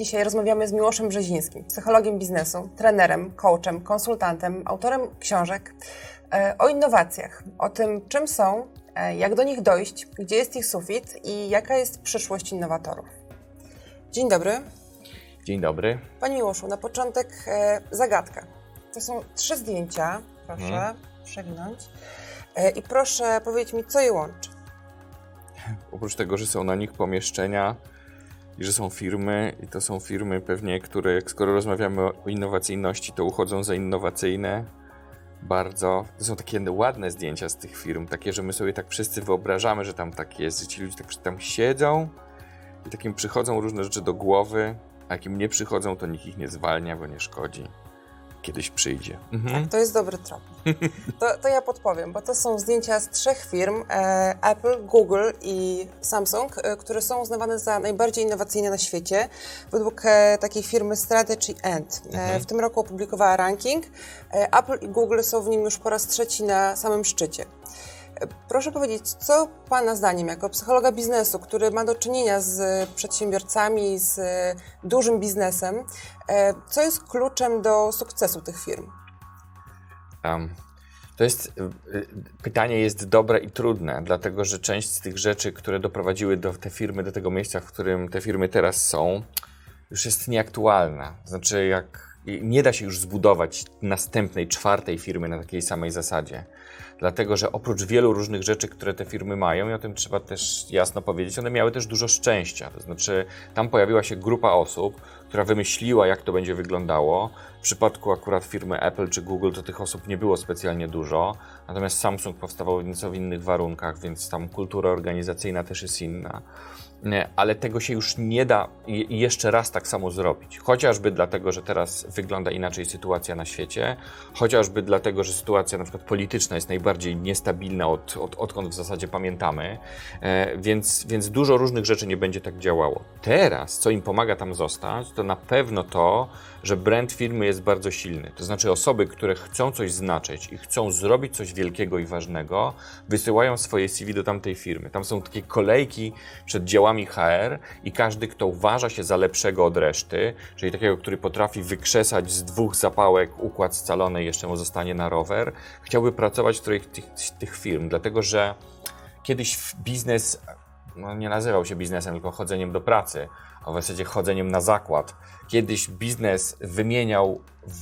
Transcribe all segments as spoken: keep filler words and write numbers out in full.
Dzisiaj rozmawiamy z Miłoszem Brzezińskim, psychologiem biznesu, trenerem, coachem, konsultantem, autorem książek o innowacjach, o tym, czym są, jak do nich dojść, gdzie jest ich sufit i jaka jest przyszłość innowatorów. Dzień dobry. Dzień dobry. Panie Miłoszu, na początek e, zagadka. To są trzy zdjęcia, proszę hmm. przewinąć e, i proszę powiedzieć mi, co je łączy. Oprócz tego, że są na nich pomieszczenia i że są firmy, i to są firmy pewnie, które, skoro rozmawiamy o innowacyjności, to uchodzą za innowacyjne bardzo. To są takie ładne zdjęcia z tych firm, takie, że my sobie tak wszyscy wyobrażamy, że tam tak jest, że ci ludzie tak tam siedzą i takim przychodzą różne rzeczy do głowy, a jak im nie przychodzą, to nikt ich nie zwalnia, bo nie szkodzi. Kiedyś przyjdzie. Mhm. Tak, to jest dobry trop. To, to ja podpowiem, bo to są zdjęcia z trzech firm, e, Apple, Google i Samsung, e, które są uznawane za najbardziej innowacyjne na świecie. Według e, takiej firmy Strategy and. E, mhm. W tym roku opublikowała ranking. E, Apple i Google są w nim już po raz trzeci na samym szczycie. Proszę powiedzieć, co Pana zdaniem, jako psychologa biznesu, który ma do czynienia z przedsiębiorcami, z dużym biznesem, co jest kluczem do sukcesu tych firm? Um, to jest, pytanie jest dobre i trudne, dlatego że część z tych rzeczy, które doprowadziły do te firmy, do tego miejsca, w którym te firmy teraz są, już jest nieaktualna. Znaczy, jak nie da się już zbudować następnej, czwartej firmy na takiej samej zasadzie. Dlatego, że oprócz wielu różnych rzeczy, które te firmy mają, i o tym trzeba też jasno powiedzieć, one miały też dużo szczęścia. To znaczy, tam pojawiła się grupa osób, która wymyśliła, jak to będzie wyglądało. W przypadku akurat firmy Apple czy Google to tych osób nie było specjalnie dużo. Natomiast Samsung powstawał w nieco w innych warunkach, więc tam kultura organizacyjna też jest inna. Ale tego się już nie da jeszcze raz tak samo zrobić. Chociażby dlatego, że teraz wygląda inaczej sytuacja na świecie, chociażby dlatego, że sytuacja na przykład polityczna jest najbardziej niestabilna od, od, odkąd w zasadzie pamiętamy, e, więc, więc dużo różnych rzeczy nie będzie tak działało. Teraz, co im pomaga tam zostać, to na pewno to, że brand firmy jest bardzo silny. To znaczy osoby, które chcą coś znaczyć i chcą zrobić coś wielkiego i ważnego, wysyłają swoje C V do tamtej firmy. Tam są takie kolejki przed działami H R i każdy, kto uważa się za lepszego od reszty, czyli takiego, który potrafi wykrzesać z dwóch zapałek układ scalony i jeszcze mu zostanie na rower, chciałby pracować w którejś tych, tych firm, dlatego że kiedyś biznes no, nie nazywał się biznesem, tylko chodzeniem do pracy, a w zasadzie chodzeniem na zakład. Kiedyś biznes wymieniał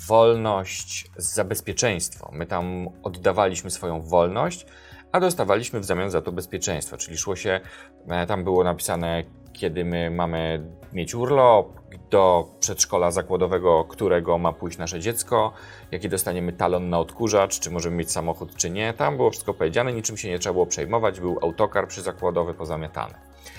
wolność za bezpieczeństwo. My tam oddawaliśmy swoją wolność, a dostawaliśmy w zamian za to bezpieczeństwo, czyli szło się, tam było napisane, kiedy my mamy mieć urlop, do przedszkola zakładowego, którego ma pójść nasze dziecko, jaki dostaniemy talon na odkurzacz, czy możemy mieć samochód, czy nie. Tam było wszystko powiedziane, niczym się nie trzeba było przejmować, był autokar przyzakładowy pozamiatany.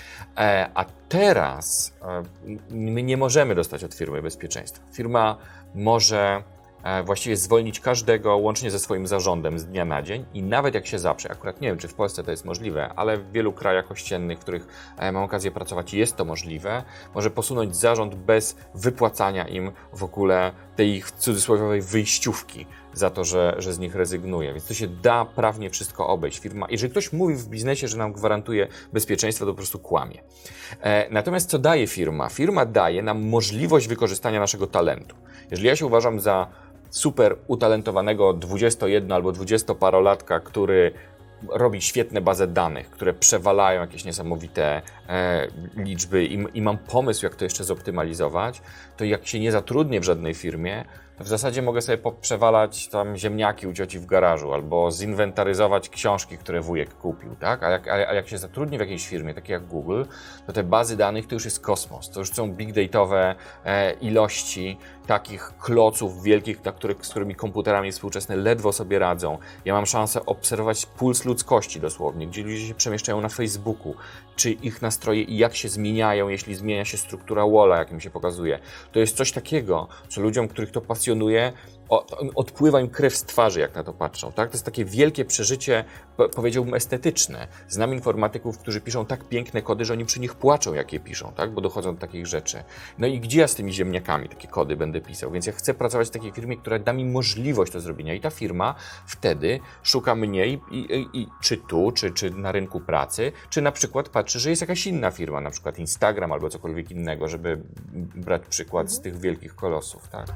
E, a teraz e, my nie możemy dostać od firmy bezpieczeństwa. Firma może właściwie zwolnić każdego łącznie ze swoim zarządem z dnia na dzień i nawet jak się zaprze, akurat nie wiem, czy w Polsce to jest możliwe, ale w wielu krajach ościennych, w których mam okazję pracować, jest to możliwe, może posunąć zarząd bez wypłacania im w ogóle tej ich cudzysłowiowej wyjściówki za to, że, że z nich rezygnuje. Więc to się da prawnie wszystko obejść. Firma, jeżeli ktoś mówi w biznesie, że nam gwarantuje bezpieczeństwo, to po prostu kłamie. E, natomiast co daje firma? Firma daje nam możliwość wykorzystania naszego talentu. Jeżeli ja się uważam za super utalentowanego dwudziesto-jedno- albo dwudziestoparolatka, który robi świetne bazy danych, które przewalają jakieś niesamowite e, liczby i, i mam pomysł, jak to jeszcze zoptymalizować, to jak się nie zatrudnię w żadnej firmie, to w zasadzie mogę sobie poprzewalać tam ziemniaki u cioci w garażu albo zinwentaryzować książki, które wujek kupił, tak? A jak, a, a jak się zatrudnię w jakiejś firmie, takiej jak Google, to te bazy danych to już jest kosmos, to już są big dataowe e, ilości takich kloców wielkich, na których, z którymi komputerami współczesne ledwo sobie radzą. Ja mam szansę obserwować puls ludzkości dosłownie, gdzie ludzie się przemieszczają na Facebooku, czy ich nastroje i jak się zmieniają, jeśli zmienia się struktura walla, jak im się pokazuje. To jest coś takiego, co ludziom, których to pasjonuje, pasjonuje, o, odpływa im krew z twarzy, jak na to patrzą. Tak? To jest takie wielkie przeżycie, powiedziałbym, estetyczne. Znam informatyków, którzy piszą tak piękne kody, że oni przy nich płaczą, jak je piszą, tak? Bo dochodzą do takich rzeczy. No i gdzie ja z tymi ziemniakami takie kody będę pisał? Więc ja chcę pracować w takiej firmie, która da mi możliwość do zrobienia. I ta firma wtedy szuka mnie i, i, i czy tu, czy, czy na rynku pracy, czy na przykład patrzy, że jest jakaś inna firma, na przykład Instagram albo cokolwiek innego, żeby brać przykład mhm. z tych wielkich kolosów, tak?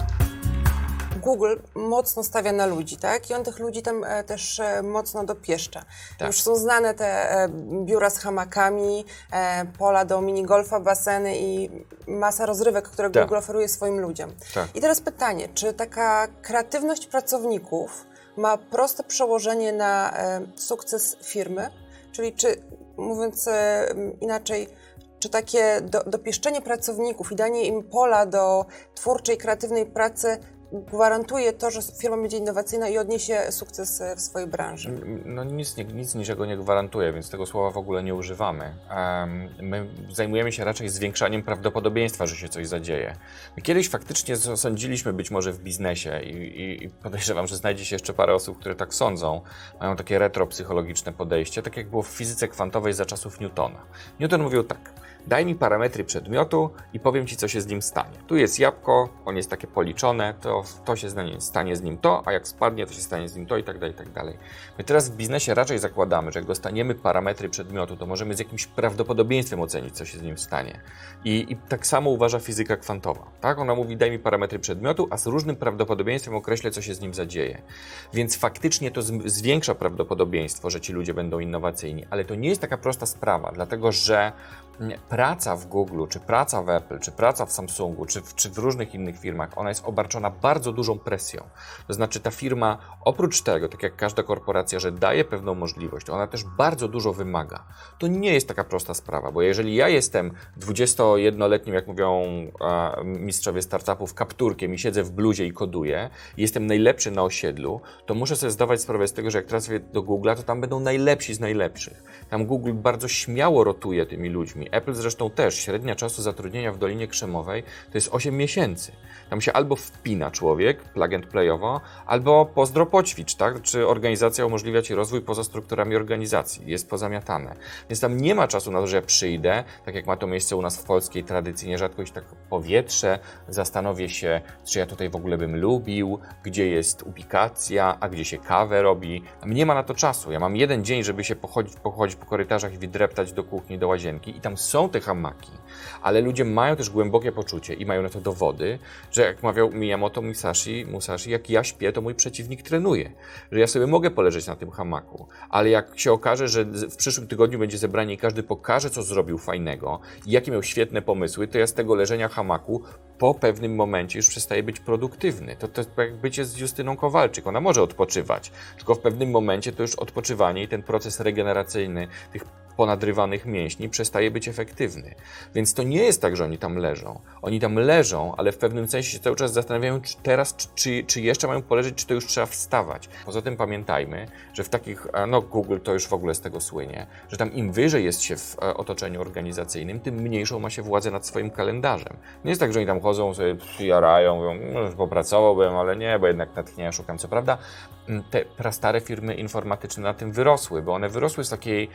Google mocno stawia na ludzi, tak? I on tych ludzi tam e, też e, mocno dopieszcza. Tak. Już są znane te e, biura z hamakami, e, pola do minigolfa, baseny i masa rozrywek, które tak. Google oferuje swoim ludziom. Tak. I teraz pytanie, czy taka kreatywność pracowników ma proste przełożenie na e, sukces firmy? Czyli czy, mówiąc e, inaczej, czy takie do, dopieszczenie pracowników i danie im pola do twórczej, kreatywnej pracy gwarantuje to, że firma będzie innowacyjna i odniesie sukces w swojej branży? No nic, nic niczego nie gwarantuje, więc tego słowa w ogóle nie używamy. Um, my zajmujemy się raczej zwiększaniem prawdopodobieństwa, że się coś zadzieje. My kiedyś faktycznie sądziliśmy być może w biznesie i, i, i podejrzewam, że znajdzie się jeszcze parę osób, które tak sądzą. Mają takie retropsychologiczne podejście, tak jak było w fizyce kwantowej za czasów Newtona. Newton mówił tak: daj mi parametry przedmiotu i powiem ci, co się z nim stanie. Tu jest jabłko, on jest takie policzone, to, to się stanie z nim to, a jak spadnie, to się stanie z nim to i tak dalej, i tak dalej. My teraz w biznesie raczej zakładamy, że jak dostaniemy parametry przedmiotu, to możemy z jakimś prawdopodobieństwem ocenić, co się z nim stanie. I, i tak samo uważa fizyka kwantowa. Tak? Ona mówi, daj mi parametry przedmiotu, a z różnym prawdopodobieństwem określę, co się z nim zadzieje. Więc faktycznie to z, zwiększa prawdopodobieństwo, że ci ludzie będą innowacyjni, ale to nie jest taka prosta sprawa, dlatego że praca w Google, czy praca w Apple, czy praca w Samsungu, czy w, czy w różnych innych firmach, ona jest obarczona bardzo dużą presją. To znaczy ta firma, oprócz tego, tak jak każda korporacja, że daje pewną możliwość, ona też bardzo dużo wymaga. To nie jest taka prosta sprawa, bo jeżeli ja jestem dwudziestojednoletnim, jak mówią e, mistrzowie startupów, kapturkiem i siedzę w bluzie i koduję, i jestem najlepszy na osiedlu, to muszę sobie zdawać sprawę z tego, że jak trafię do Google'a, to tam będą najlepsi z najlepszych. Tam Google bardzo śmiało rotuje tymi ludźmi. Apple zresztą też, średnia czasu zatrudnienia w Dolinie Krzemowej to jest osiem miesięcy. Tam się albo wpina człowiek, plug and playowo, albo pozdro poćwicz, tak? Czy organizacja umożliwia ci rozwój poza strukturami organizacji, jest pozamiatane. Więc tam nie ma czasu na to, że ja przyjdę, tak jak ma to miejsce u nas w polskiej tradycji, nierzadko się tak powietrze, zastanowię się, czy ja tutaj w ogóle bym lubił, gdzie jest ubikacja, a gdzie się kawę robi. Tam nie ma na to czasu. Ja mam jeden dzień, żeby się pochodzić, pochodzić po korytarzach i wydreptać do kuchni, do łazienki i tam są te hamaki, ale ludzie mają też głębokie poczucie i mają na to dowody, że jak mawiał Miyamoto Musashi, Musashi, jak ja śpię, to mój przeciwnik trenuje. Że ja sobie mogę poleżeć na tym hamaku, ale jak się okaże, że w przyszłym tygodniu będzie zebranie i każdy pokaże, co zrobił fajnego i jakie miał świetne pomysły, to ja z tego leżenia hamaku po pewnym momencie już przestaje być produktywny. To, to jest jak bycie z Justyną Kowalczyk. Ona może odpoczywać, tylko w pewnym momencie to już odpoczywanie i ten proces regeneracyjny tych ponadrywanych mięśni przestaje być efektywny. Więc to nie jest tak, że oni tam leżą. Oni tam leżą, ale w pewnym sensie się cały czas zastanawiają, czy teraz, czy, czy, czy jeszcze mają poleżeć, czy to już trzeba wstawać. Poza tym pamiętajmy, że w takich, no Google to już w ogóle z tego słynie, że tam im wyżej jest się w otoczeniu organizacyjnym, tym mniejszą ma się władzę nad swoim kalendarzem. Nie jest tak, że oni tam chodzą, sobie jarają, mówią, no, popracowałbym, ale nie, bo jednak natchnienia szukam. Co prawda te prastare firmy informatyczne na tym wyrosły, bo one wyrosły z takiej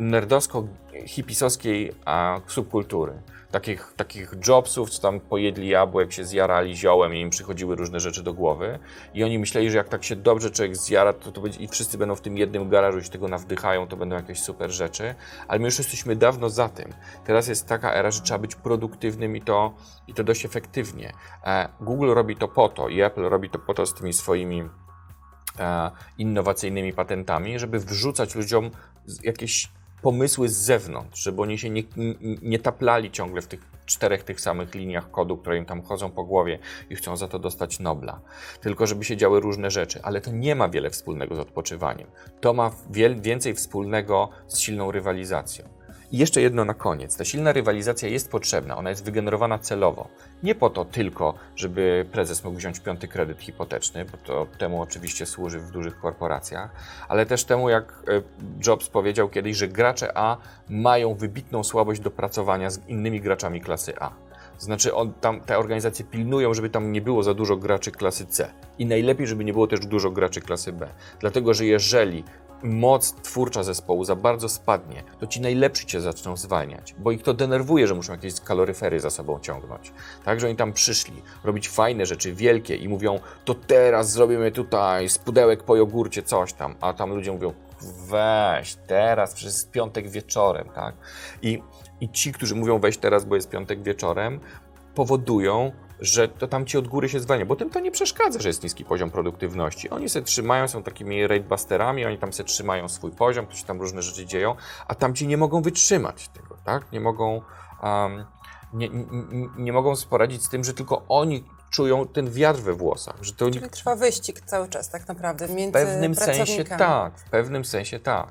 nerdowsko-hipisowskiej subkultury. Takich, takich Jobsów, co tam pojedli jabłek, się zjarali ziołem i im przychodziły różne rzeczy do głowy. I oni myśleli, że jak tak się dobrze człowiek zjara, to, to będzie, i wszyscy będą w tym jednym garażu i się tego nawdychają, to będą jakieś super rzeczy. Ale my już jesteśmy dawno za tym. Teraz jest taka era, że trzeba być produktywnym i to, i to dość efektywnie. Google robi to po to i Apple robi to po to z tymi swoimi innowacyjnymi patentami, żeby wrzucać ludziom jakieś pomysły z zewnątrz, żeby oni się nie, nie, nie taplali ciągle w tych czterech tych samych liniach kodu, które im tam chodzą po głowie i chcą za to dostać Nobla. Tylko żeby się działy różne rzeczy, ale to nie ma wiele wspólnego z odpoczywaniem. To ma wiel, więcej wspólnego z silną rywalizacją. I jeszcze jedno na koniec. Ta silna rywalizacja jest potrzebna, ona jest wygenerowana celowo. Nie po to tylko, żeby prezes mógł wziąć piąty kredyt hipoteczny, bo to temu oczywiście służy w dużych korporacjach, ale też temu, jak Jobs powiedział kiedyś, że gracze A mają wybitną słabość do pracowania z innymi graczami klasy A. Znaczy on, tam, te organizacje pilnują, żeby tam nie było za dużo graczy klasy C. I najlepiej, żeby nie było też dużo graczy klasy B. Dlatego, że jeżeli moc twórcza zespołu za bardzo spadnie, to ci najlepsi cię zaczną zwalniać, bo ich to denerwuje, że muszą jakieś kaloryfery za sobą ciągnąć. Tak, że oni tam przyszli robić fajne rzeczy, wielkie i mówią, to teraz zrobimy tutaj z pudełek po jogurcie coś tam, a tam ludzie mówią, weź teraz, przecież jest piątek wieczorem, tak? I, i ci, którzy mówią weź teraz, bo jest piątek wieczorem, powodują, że to tam ci od góry się zwalnia, bo tym to nie przeszkadza, że jest niski poziom produktywności. Oni se trzymają, są takimi ratebusterami, oni tam se trzymają swój poziom, to się tam różne rzeczy dzieją, a tam ci nie mogą wytrzymać tego, tak? Nie mogą, um, nie, nie, nie mogą poradzić z tym, że tylko oni czują ten wiatr we włosach. Że to Czyli trwa wyścig cały czas tak naprawdę między w pewnym pracownikami. sensie tak, w pewnym sensie tak.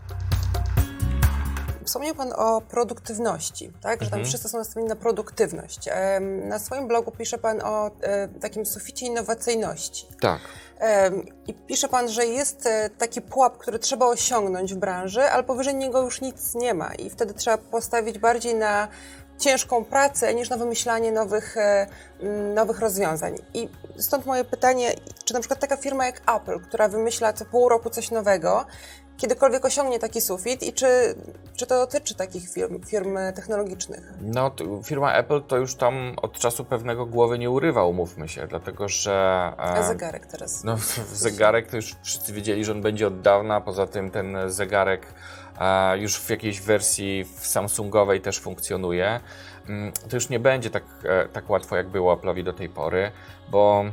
Wspomniał Pan o produktywności, tak? Że tam Mhm. wszyscy są nastawieni na produktywność. Em, Na swoim blogu pisze Pan o e, takim suficie innowacyjności. Tak. Em, I pisze Pan, że jest e, taki pułap, który trzeba osiągnąć w branży, ale powyżej niego już nic nie ma i wtedy trzeba postawić bardziej na ciężką pracę niż na wymyślanie nowych, e, m, nowych rozwiązań. I stąd moje pytanie, czy na przykład taka firma jak Apple, która wymyśla co pół roku coś nowego, kiedykolwiek osiągnie taki sufit i czy, czy to dotyczy takich firm, firm technologicznych? No, to firma Apple to już tam od czasu pewnego głowy nie urywa, umówmy się, dlatego że... A E, zegarek teraz? no, zegarek to już wszyscy wiedzieli, że on będzie od dawna, poza tym ten zegarek e, już w jakiejś wersji w Samsungowej też funkcjonuje. Mm, to już nie będzie tak, e, tak łatwo, jak było Apple'owi do tej pory, bo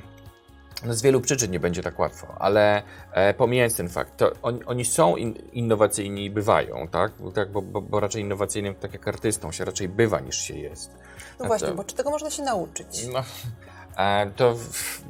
no z wielu przyczyn nie będzie tak łatwo, ale e, pomijając ten fakt, to on, oni są in, innowacyjni i bywają, tak? Bo, tak bo, bo, bo raczej innowacyjnym, tak jak artystą, się raczej bywa niż się jest. No A właśnie, to, bo czy tego można się nauczyć? no, e, to w, w,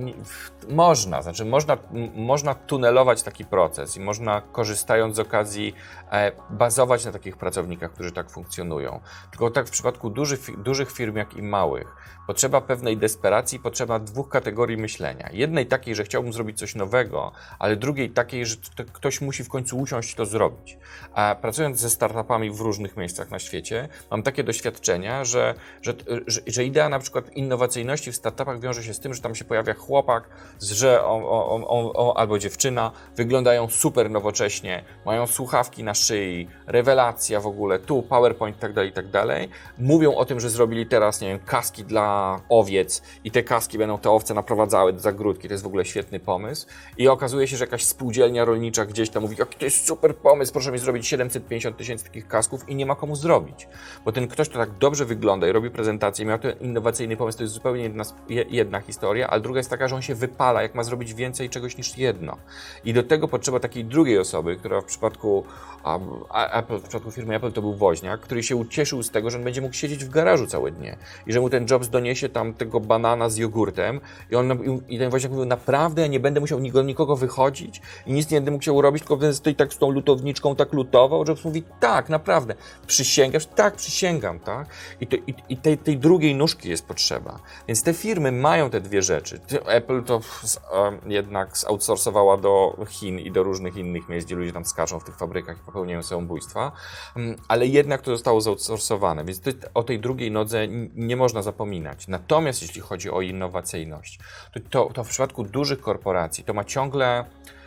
w, można, znaczy można, m, można tunelować taki proces i można, korzystając z okazji, e, bazować na takich pracownikach, którzy tak funkcjonują. Tylko tak w przypadku dużych, dużych firm, jak i małych, potrzeba pewnej desperacji, potrzeba dwóch kategorii myślenia. Jednej takiej, że chciałbym zrobić coś nowego, ale drugiej takiej, że to ktoś musi w końcu usiąść i to zrobić. A pracując ze startupami w różnych miejscach na świecie, mam takie doświadczenia, że, że, że, że idea na przykład innowacyjności w startupach wiąże się z tym, że tam się pojawia chłopak, że on, on, on, on, albo dziewczyna, wyglądają super nowocześnie, mają słuchawki na szyi, rewelacja w ogóle, tu PowerPoint i tak dalej, i tak dalej. Mówią o tym, że zrobili teraz, nie wiem, kaski dla owiec i te kaski będą te owce naprowadzały do zagródki. To jest w ogóle świetny pomysł. I okazuje się, że jakaś spółdzielnia rolnicza gdzieś tam mówi, jaki to jest super pomysł, proszę mi zrobić siedemset pięćdziesiąt tysięcy takich kasków i nie ma komu zrobić. Bo ten ktoś, kto tak dobrze wygląda i robi prezentację, miał ten innowacyjny pomysł, to jest zupełnie jedna, jedna historia, ale druga jest taka, że on się wypala, jak ma zrobić więcej czegoś niż jedno. I do tego potrzeba takiej drugiej osoby, która w przypadku um, Apple, w przypadku firmy Apple to był woźniak, który się ucieszył z tego, że on będzie mógł siedzieć w garażu całe dnie i że mu ten Jobs doniesie tam tego banana z jogurtem i, on, i ten woźniak mówił, naprawdę ja nie będę musiał nikogo, nikogo wychodzić i nic nie będę musiał robić, tylko będę stoi tak z tą lutowniczką tak lutował. Jobs mówi, tak, naprawdę, przysięgasz? Tak, przysięgam, tak? I, to, i, i tej, tej drugiej nóżki jest potrzeba. Więc te firmy mają te dwie rzeczy. Apple to um, jednak zoutsourcowała do Chin i do różnych innych miejsc, gdzie ludzie tam skaczą w tych fabrykach i popełniają samobójstwa, um, ale jednak to zostało zoutsourcowane, więc ty, o tej drugiej nodze nie można zapominać. Natomiast jeśli chodzi o innowacyjność, to, to, to w przypadku dużych korporacji to ma ciągle,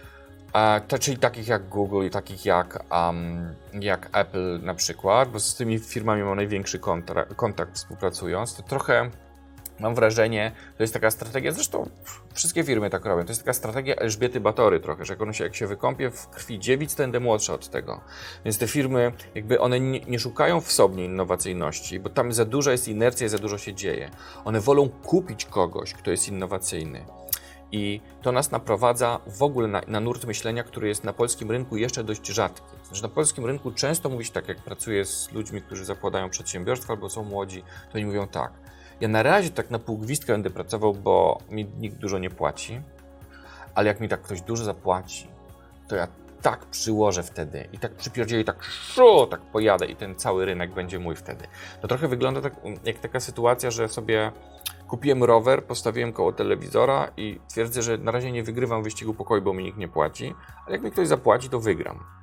e, to, czyli takich jak Google i takich jak, um, jak Apple na przykład, bo z tymi firmami mam największy kontra, kontakt współpracując, to trochę mam wrażenie, to jest taka strategia, zresztą wszystkie firmy tak robią, to jest taka strategia Elżbiety Batory trochę, że jak, ono się, jak się wykąpie w krwi dziewic, to będę młodsza od tego. Więc te firmy, jakby one nie, nie szukają w sobie innowacyjności, bo tam za duża jest inercja i za dużo się dzieje. One wolą kupić kogoś, kto jest innowacyjny. I to nas naprowadza w ogóle na, na nurt myślenia, który jest na polskim rynku jeszcze dość rzadki. Znaczy, na polskim rynku często mówi się tak, jak pracuję z ludźmi, którzy zakładają przedsiębiorstwa albo są młodzi, to oni mówią tak, ja na razie tak na pół gwizdka będę pracował, bo mi nikt dużo nie płaci, ale jak mi tak ktoś dużo zapłaci, to ja tak przyłożę wtedy i tak przypierdzielę i tak szu, tak pojadę i ten cały rynek będzie mój wtedy. To trochę wygląda tak, jak taka sytuacja, że sobie kupiłem rower, postawiłem koło telewizora i twierdzę, że na razie nie wygrywam wyścigu pokoju, bo mi nikt nie płaci, ale jak mi ktoś zapłaci, to wygram.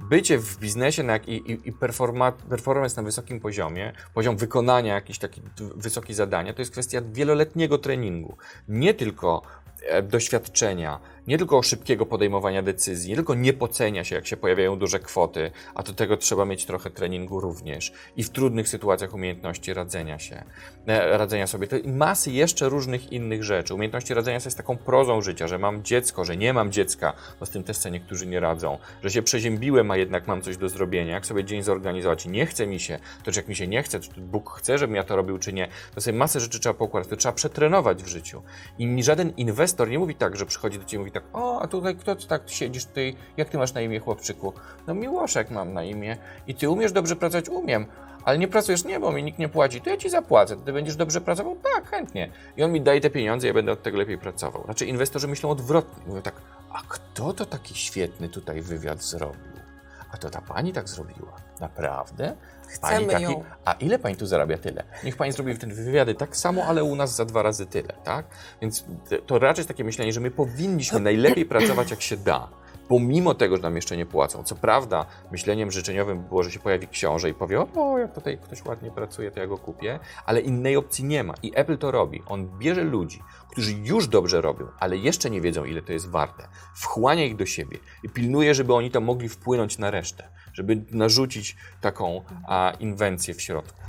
bycie w biznesie na, i, i, i performa, performance na wysokim poziomie, poziom wykonania jakichś takich wysokich zadania, to jest kwestia wieloletniego treningu. Nie tylko doświadczenia, nie tylko szybkiego podejmowania decyzji, nie tylko nie pocenia się, jak się pojawiają duże kwoty, a do tego trzeba mieć trochę treningu również i w trudnych sytuacjach umiejętności radzenia się, radzenia sobie. To i masy jeszcze różnych innych rzeczy. Umiejętności radzenia sobie z taką prozą życia, że mam dziecko, że nie mam dziecka, bo z tym też sobie niektórzy nie radzą, że się przeziębiłem, a jednak mam coś do zrobienia, jak sobie dzień zorganizować i nie chce mi się, to czy jak mi się nie chce, czy Bóg chce, żebym ja to robił, czy nie, to sobie masę rzeczy trzeba poukładać, to trzeba przetrenować w życiu. I żaden inwestor nie mówi tak, że przychodzi do ciebie i mówi tak, o, a tutaj kto ty tak siedzisz, ty, jak ty masz na imię, chłopczyku? No Miłoszek mam na imię. I ty umiesz dobrze pracować? Umiem. Ale nie pracujesz? Nie, bo mi nikt nie płaci. To ja ci zapłacę. Ty będziesz dobrze pracował? Tak, chętnie. I on mi daje te pieniądze, ja będę od tego lepiej pracował. Znaczy inwestorzy myślą odwrotnie. Mówią tak, a kto to taki świetny tutaj wywiad zrobił? A to ta pani tak zrobiła. Naprawdę? Chcemy Pani taki, ją. A ile pani tu zarabia tyle? Niech pani zrobi ten wywiady tak samo, ale u nas za dwa razy tyle, tak? Więc to raczej jest takie myślenie, że my powinniśmy najlepiej pracować jak się da. Pomimo tego, że nam jeszcze nie płacą. Co prawda, myśleniem życzeniowym było, że się pojawi książę i powie, o, jak tutaj ktoś ładnie pracuje, to ja go kupię, ale innej opcji nie ma. I Apple to robi. On bierze ludzi, którzy już dobrze robią, ale jeszcze nie wiedzą, ile to jest warte. Wchłania ich do siebie i pilnuje, żeby oni to mogli wpłynąć na resztę, żeby narzucić taką a, inwencję w środku.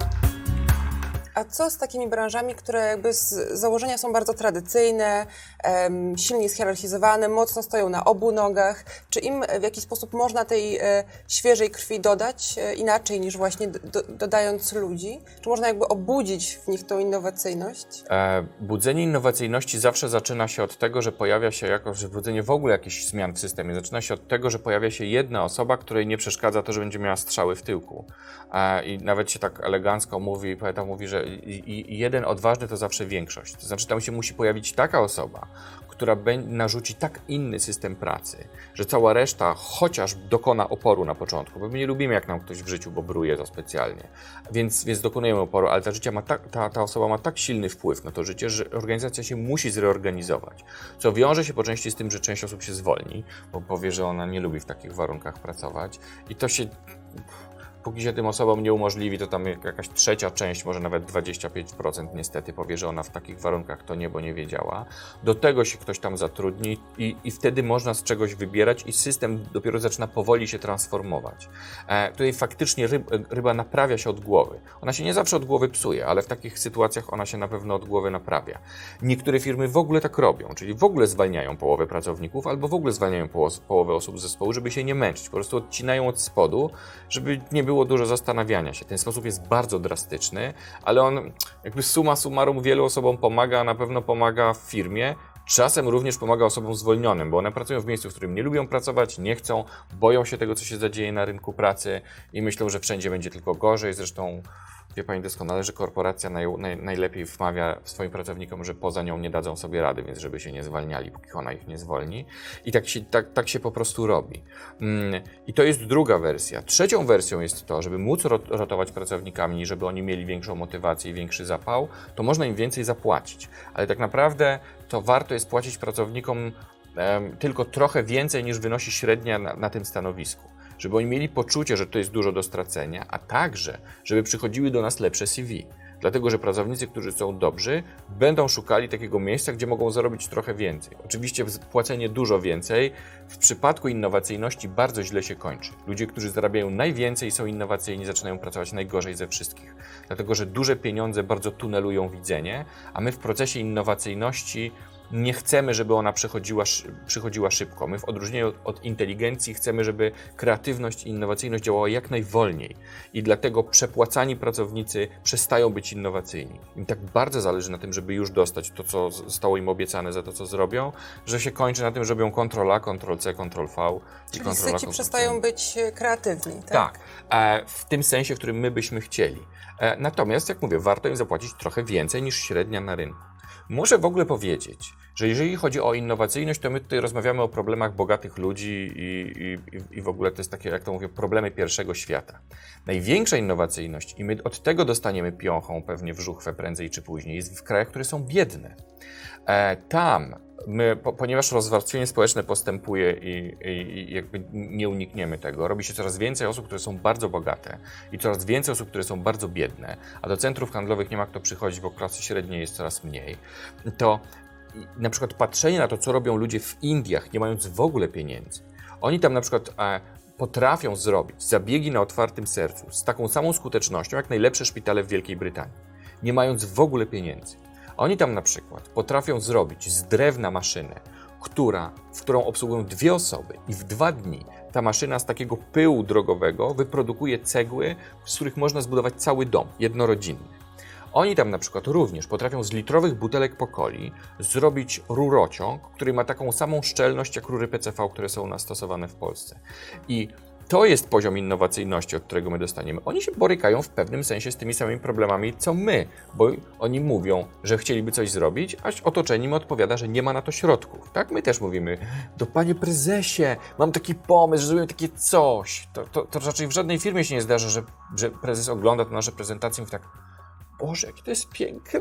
A co z takimi branżami, które jakby z założenia są bardzo tradycyjne, um, silnie schierarchizowane, mocno stoją na obu nogach? Czy im w jakiś sposób można tej e, świeżej krwi dodać e, inaczej niż właśnie do, dodając ludzi? Czy można jakby obudzić w nich tą innowacyjność? E, budzenie innowacyjności zawsze zaczyna się od tego, że pojawia się jakoś, że budzenie w ogóle jakichś zmian w systemie zaczyna się od tego, że pojawia się jedna osoba, której nie przeszkadza to, że będzie miała strzały w tyłku. E, I nawet się tak elegancko mówi, poeta mówi, że I, i jeden odważny to zawsze większość. To znaczy tam się musi pojawić taka osoba, która narzuci tak inny system pracy, że cała reszta chociaż dokona oporu na początku, bo my nie lubimy, jak nam ktoś w życiu bobruje za specjalnie, więc, więc dokonujemy oporu, ale ta, życia ma tak, ta, ta osoba ma tak silny wpływ na to życie, że organizacja się musi zreorganizować, co wiąże się po części z tym, że część osób się zwolni, bo powie, że ona nie lubi w takich warunkach pracować i to się... Póki się tym osobom nie umożliwi, to tam jakaś trzecia część, może nawet dwadzieścia pięć procent niestety powie, że ona w takich warunkach to niebo nie wiedziała. Do tego się ktoś tam zatrudni i, i wtedy można z czegoś wybierać i system dopiero zaczyna powoli się transformować. E, tutaj faktycznie ryb, ryba naprawia się od głowy. Ona się nie zawsze od głowy psuje, ale w takich sytuacjach ona się na pewno od głowy naprawia. Niektóre firmy w ogóle tak robią, czyli w ogóle zwalniają połowę pracowników albo w ogóle zwalniają połowę osób z zespołu, żeby się nie męczyć. Po prostu odcinają od spodu, żeby nie było dużo zastanawiania się. Ten sposób jest bardzo drastyczny, ale on jakby summa summarum wielu osobom pomaga, na pewno pomaga w firmie. Czasem również pomaga osobom zwolnionym, bo one pracują w miejscu, w którym nie lubią pracować, nie chcą, boją się tego, co się zadzieje na rynku pracy i myślą, że wszędzie będzie tylko gorzej. Zresztą wie Pani doskonale, że korporacja naj, naj, najlepiej wmawia swoim pracownikom, że poza nią nie dadzą sobie rady, więc żeby się nie zwalniali, póki ona ich nie zwolni. I tak się, tak, tak się po prostu robi. Mm, I to jest druga wersja. Trzecią wersją jest to, żeby móc rotować pracownikami, żeby oni mieli większą motywację i większy zapał, to można im więcej zapłacić. Ale tak naprawdę to warto jest płacić pracownikom um, tylko trochę więcej, niż wynosi średnia na, na tym stanowisku. Żeby oni mieli poczucie, że to jest dużo do stracenia, a także, żeby przychodziły do nas lepsze C V. Dlatego, że pracownicy, którzy są dobrzy, będą szukali takiego miejsca, gdzie mogą zarobić trochę więcej. Oczywiście płacenie dużo więcej w przypadku innowacyjności bardzo źle się kończy. Ludzie, którzy zarabiają najwięcej, są innowacyjni, zaczynają pracować najgorzej ze wszystkich. Dlatego, że duże pieniądze bardzo tunelują widzenie, a my w procesie innowacyjności nie chcemy, żeby ona przychodziła, przychodziła szybko. My w odróżnieniu od, od inteligencji chcemy, żeby kreatywność i innowacyjność działała jak najwolniej. I dlatego przepłacani pracownicy przestają być innowacyjni. Im tak bardzo zależy na tym, żeby już dostać to, co zostało im obiecane za to, co zrobią, że się kończy na tym, że robią kontrol A, kontrol C, kontrol V i Czyli kontrol A, syci przestają być kreatywni, tak? Tak, e, w tym sensie, w którym my byśmy chcieli. E, natomiast, jak mówię, warto im zapłacić trochę więcej niż średnia na rynku. Muszę w ogóle powiedzieć, że jeżeli chodzi o innowacyjność, to my tutaj rozmawiamy o problemach bogatych ludzi i, i, i w ogóle to jest takie, jak to mówię, problemy pierwszego świata. Największa innowacyjność, i my od tego dostaniemy piąchą pewnie w żuchwę prędzej czy później, jest w krajach, które są biedne. E, tam my, po, ponieważ rozwarstwienie społeczne postępuje i, i, i jakby nie unikniemy tego, robi się coraz więcej osób, które są bardzo bogate i coraz więcej osób, które są bardzo biedne, a do centrów handlowych nie ma kto przychodzić, bo klasy średniej jest coraz mniej, to na przykład patrzenie na to, co robią ludzie w Indiach, nie mając w ogóle pieniędzy. Oni tam na przykład e, potrafią zrobić zabiegi na otwartym sercu z taką samą skutecznością, jak najlepsze szpitale w Wielkiej Brytanii, nie mając w ogóle pieniędzy. Oni tam na przykład potrafią zrobić z drewna maszynę, która, w którą obsługują dwie osoby i w dwa dni ta maszyna z takiego pyłu drogowego wyprodukuje cegły, z których można zbudować cały dom jednorodzinny. Oni tam na przykład również potrafią z litrowych butelek po coli zrobić rurociąg, który ma taką samą szczelność jak rury P C V, które są u nas stosowane w Polsce. I to jest poziom innowacyjności, od którego my dostaniemy. Oni się borykają w pewnym sensie z tymi samymi problemami, co my, bo oni mówią, że chcieliby coś zrobić, a otoczenie im odpowiada, że nie ma na to środków. Tak? My też mówimy, do panie prezesie, mam taki pomysł, że zrobimy takie coś. To, to, to raczej w żadnej firmie się nie zdarza, że, że prezes ogląda to nasze prezentacje i mówi tak, Boże, jakie to jest piękne.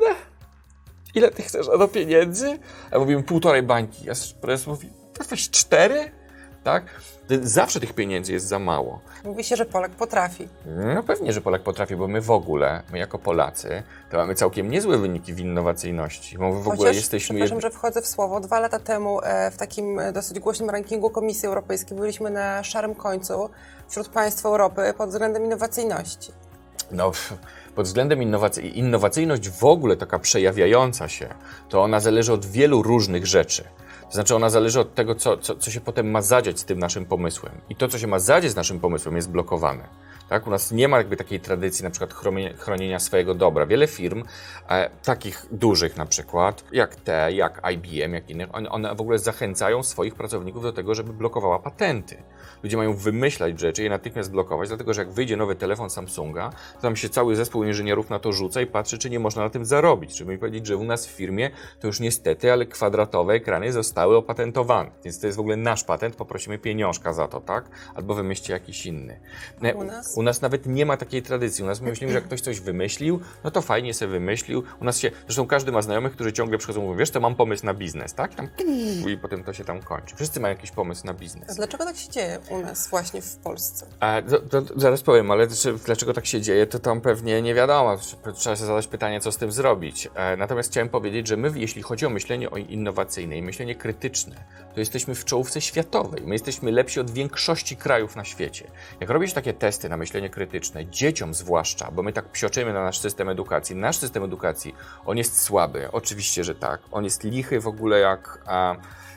Ile ty chcesz na to pieniędzy? A mówimy półtorej bańki. A prezes mówi, to weź cztery? Tak? Zawsze tych pieniędzy jest za mało. Mówi się, że Polak potrafi. No pewnie, że Polak potrafi, bo my w ogóle, my jako Polacy, to mamy całkiem niezłe wyniki w innowacyjności. Bo my w Chociaż, ogóle jesteśmy... przepraszam, że wchodzę w słowo. Dwa lata temu e, w takim dosyć głośnym rankingu Komisji Europejskiej byliśmy na szarym końcu wśród państw Europy pod względem innowacyjności. No, pod względem innowacji, innowacyjność w ogóle taka przejawiająca się, to ona zależy od wielu różnych rzeczy. To znaczy ona zależy od tego, co, co, co się potem ma zadziać z tym naszym pomysłem. I to, co się ma zadziać z naszym pomysłem, jest blokowane. Tak? U nas nie ma jakby takiej tradycji na przykład chronienia swojego dobra. Wiele firm, e, takich dużych na przykład, jak te, jak I B M, jak innych, one, one w ogóle zachęcają swoich pracowników do tego, żeby blokowała patenty. Ludzie mają wymyślać rzeczy i je natychmiast blokować, dlatego że jak wyjdzie nowy telefon Samsunga, to tam się cały zespół inżynierów na to rzuca i patrzy, czy nie można na tym zarobić. Żeby mi powiedzieć, że u nas w firmie to już niestety, ale kwadratowe ekrany zostały opatentowane. Więc to jest w ogóle nasz patent, poprosimy pieniążka za to, tak? Albo wymyślcie jakiś inny. U nas? U nas nawet nie ma takiej tradycji. U nas my myślimy, że jak ktoś coś wymyślił, no to fajnie sobie wymyślił. U nas się, zresztą każdy ma znajomych, którzy ciągle przychodzą i mówią, wiesz, to mam pomysł na biznes, tak? Tam, i potem to się tam kończy. Wszyscy mają jakiś pomysł na biznes. A dlaczego tak się dzieje u nas właśnie w Polsce? A, to, to zaraz powiem, ale czy, dlaczego tak się dzieje, to tam pewnie nie wiadomo. Trzeba sobie zadać pytanie, co z tym zrobić. E, natomiast chciałem powiedzieć, że my, jeśli chodzi o myślenie o innowacyjne i myślenie krytyczne, to jesteśmy w czołówce światowej. My jesteśmy lepsi od większości krajów na świecie. Jak robisz takie testy na myślenie krytyczne, dzieciom zwłaszcza, bo my tak psioczymy na nasz system edukacji. Nasz system edukacji, on jest słaby, oczywiście, że tak. On jest lichy w ogóle jak... A,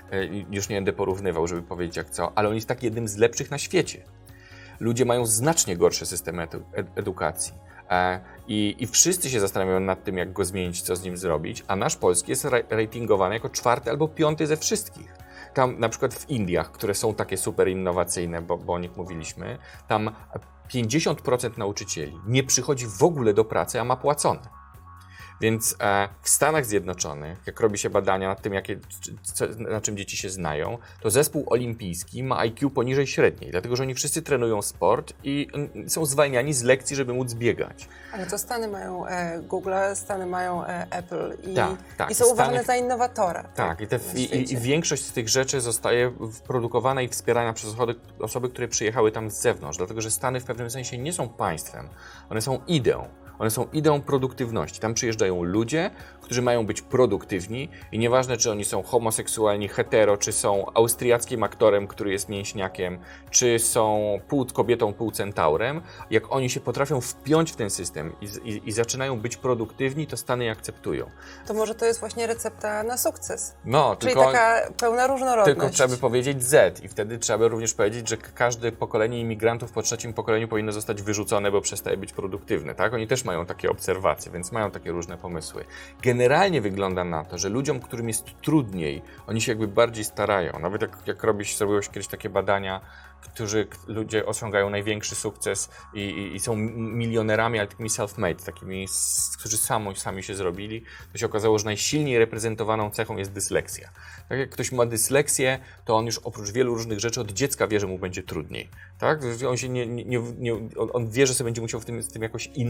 już nie będę porównywał, żeby powiedzieć jak co, ale on jest tak jednym z lepszych na świecie. Ludzie mają znacznie gorsze systemy edu edukacji e, i, i wszyscy się zastanawiają nad tym, jak go zmienić, co z nim zrobić, a nasz polski jest ratingowany jako czwarty albo piąty ze wszystkich. Tam na przykład w Indiach, które są takie super innowacyjne, bo, bo o nich mówiliśmy, tam pięćdziesiąt procent nauczycieli nie przychodzi w ogóle do pracy, a ma płacone. Więc e, w Stanach Zjednoczonych, jak robi się badania nad tym, jakie, co, na czym dzieci się znają, to zespół olimpijski ma I Q poniżej średniej, dlatego że oni wszyscy trenują sport i y, są zwalniani z lekcji, żeby móc biegać. Ale to Stany mają e, Google, Stany mają e, Apple i, tak, tak. i są Stany, uważane za innowatora. Tak, tak i, te, i, i większość z tych rzeczy zostaje produkowana i wspierana przez osoby, osoby, które przyjechały tam z zewnątrz, dlatego że Stany w pewnym sensie nie są państwem, one są ideą. One są ideą produktywności. Tam przyjeżdżają ludzie, którzy mają być produktywni i nieważne, czy oni są homoseksualni, hetero, czy są austriackim aktorem, który jest mięśniakiem, czy są pół kobietą, pół centaurem, jak oni się potrafią wpiąć w ten system i, i, i zaczynają być produktywni, to Stany je akceptują. To może to jest właśnie recepta na sukces. No, Czyli tylko, taka pełna różnorodność. Tylko trzeba by powiedzieć Z i wtedy trzeba by również powiedzieć, że każde pokolenie imigrantów po trzecim pokoleniu powinno zostać wyrzucone, bo przestaje być produktywne, tak? Oni też mają takie obserwacje, więc mają takie różne pomysły. Generalnie wygląda na to, że ludziom, którym jest trudniej, oni się jakby bardziej starają. Nawet jak, jak robisz, zrobiłeś kiedyś takie badania, którzy ludzie osiągają największy sukces i, i, i są milionerami, ale takimi self-made, takimi, którzy sami, sami się zrobili, to się okazało, że najsilniej reprezentowaną cechą jest dysleksja. Tak jak ktoś ma dysleksję, to on już oprócz wielu różnych rzeczy od dziecka wie, że mu będzie trudniej. Tak? On, się nie, nie, nie, on wie, że sobie będzie musiał w tym, z tym jakoś inaczej poradzić.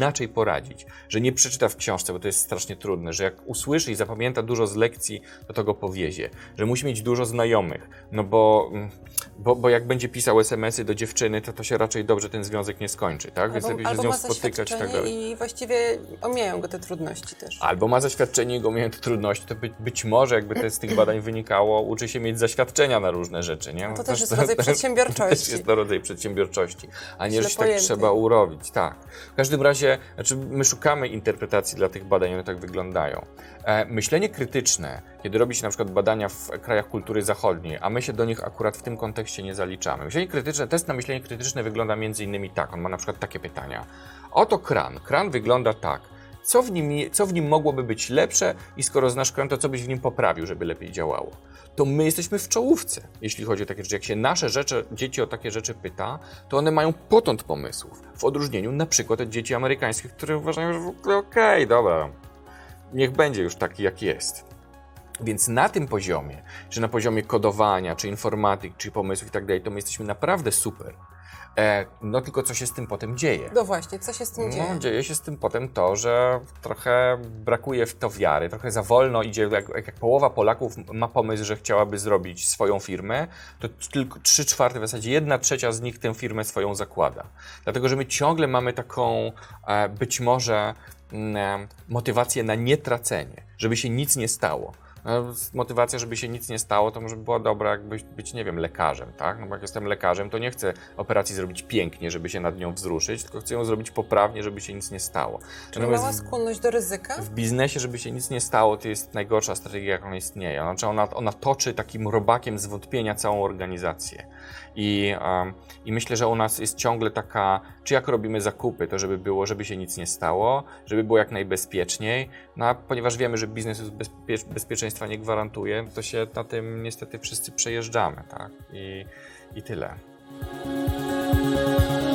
poradzić, że nie przeczyta w książce, bo to jest strasznie trudne, że jak usłyszy i zapamięta dużo z lekcji, to to go powiezie, że musi mieć dużo znajomych, no bo, bo, bo jak będzie pisał es em esy do dziewczyny, to to się raczej dobrze ten związek nie skończy, tak? Więc lepiej się z nią spotykać i tak dalej. I właściwie omijają go te trudności też. Albo ma zaświadczenie i go omijają te trudności, to być, być może jakby to z tych badań wynikało, uczy się mieć zaświadczenia na różne rzeczy, nie? No to też jest rodzaj przedsiębiorczości. To też jest to rodzaj przedsiębiorczości, a nie, Źle że się tak pojęty. trzeba urobić, tak. W każdym razie, znaczy my szukamy interpretacji dla tych badań, one tak wyglądają. E, myślenie krytyczne, kiedy robi się na przykład badania w krajach kultury zachodniej, a my się do nich akurat w tym kontekście nie zaliczamy. Myślenie krytyczne, test na myślenie krytyczne wygląda między innymi tak, on ma na przykład takie pytania. Oto kran, kran wygląda tak. Co w, nim, co w nim mogłoby być lepsze i skoro znasz kran, to co byś w nim poprawił, żeby lepiej działało? To my jesteśmy w czołówce, jeśli chodzi o takie rzeczy. Jak się nasze rzeczy, dzieci o takie rzeczy pyta, to one mają potąd pomysłów. W odróżnieniu na przykład od dzieci amerykańskich, które uważają, że w ogóle okej, okay, dobra, niech będzie już taki, jak jest. Więc na tym poziomie, czy na poziomie kodowania, czy informatyk, czy pomysłów i tak dalej, to my jesteśmy naprawdę super. E, no tylko co się z tym potem dzieje? No właśnie, co się z tym dzieje? No, dzieje się z tym potem to, że trochę brakuje w to wiary, trochę za wolno idzie, jak, jak połowa Polaków ma pomysł, że chciałaby zrobić swoją firmę, to tylko trzy czwarte, w zasadzie jedna trzecia z nich tę firmę swoją zakłada. Dlatego, że my ciągle mamy taką e, być może e, motywację na nietracenie, żeby się nic nie stało. Motywacja, żeby się nic nie stało, to może by było dobra, jakbyś być, nie wiem, lekarzem, tak? No bo jak jestem lekarzem, to nie chcę operacji zrobić pięknie, żeby się nad nią wzruszyć, tylko chcę ją zrobić poprawnie, żeby się nic nie stało. Czyli mała skłonność do ryzyka? W biznesie, żeby się nic nie stało, to jest najgorsza strategia, jaką istnieje. Znaczy ona, ona toczy takim robakiem zwątpienia całą organizację. I, um, I myślę, że u nas jest ciągle taka, czy jak robimy zakupy, to żeby było, żeby się nic nie stało, żeby było jak najbezpieczniej, no a ponieważ wiemy, że biznes bezpie- bezpieczeństwa nie gwarantuje, to się na tym niestety wszyscy przejeżdżamy, tak? I, i tyle.